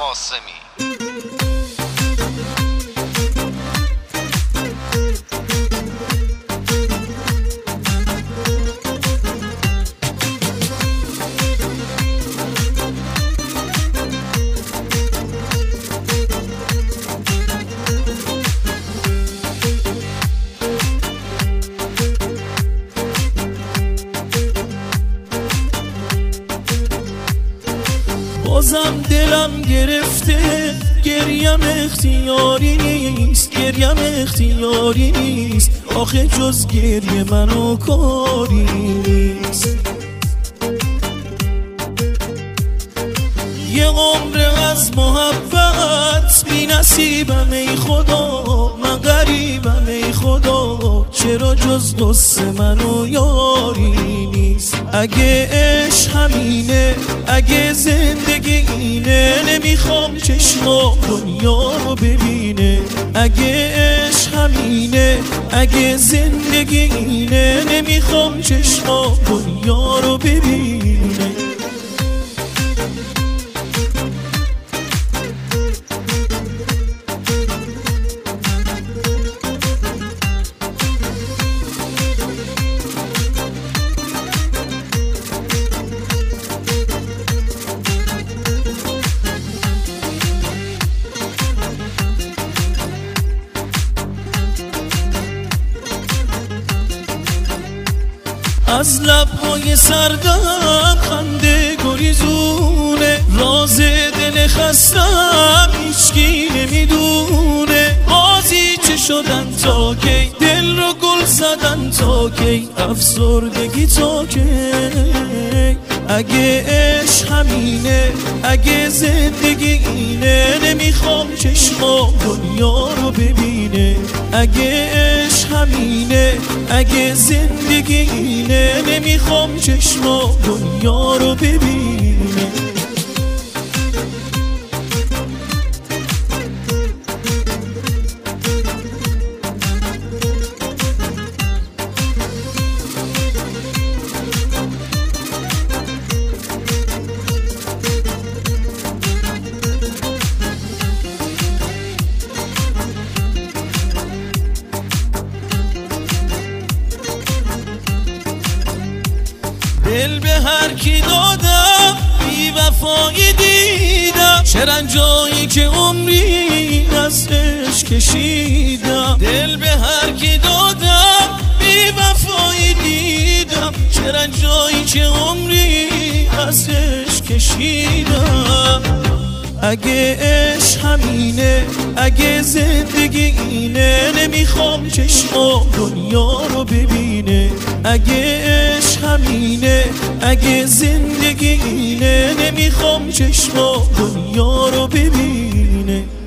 قاسمی. بازم دلم گرفته، گریم اختیاری نیست، گریم اختیاری نیست، آخه جز گریه منو کاری نیست. یه عمر از محبت بی نصیبم ای خدا، من غریبم ای خدا، چرا جز دوست منو یاری نیست. اگه عشق همینه، اگه زندگی اینه، نمیخوام چشما دنیا رو ببینه. اگه عشق همینه، اگه زندگی اینه، نمیخوام چشما دنیا رو ببینه. از لبهای سردم خنده گریزونه، راز دل خستم هیچکی نمیدونه. بازی چه شدن تا کی، دل رو گل زدن تا کی، افسردگی تا کی. اگه عشق همینه، اگه زندگی اینه، نمیخوام چشما دنیا رو ببینه. اگه عشق همینه، اگه زندگی اینه، نمیخوام چشما دنیا رو ببینه. دل به هر کی دادم، بی وفایی دیدم، چه رنجایی که عمری از عشق کشیدم. دل به هر کی دادم، بی وفایی دیدم، چه رنجایی که عمری از عشق کشیدم. اگه عشق همینه، اگه زندگی اینه، نمیخوام چشما دنیا رو ببینه. اگه عشق همینه، اگه زندگی اینه، نمیخوام چشما دنیا رو ببینه.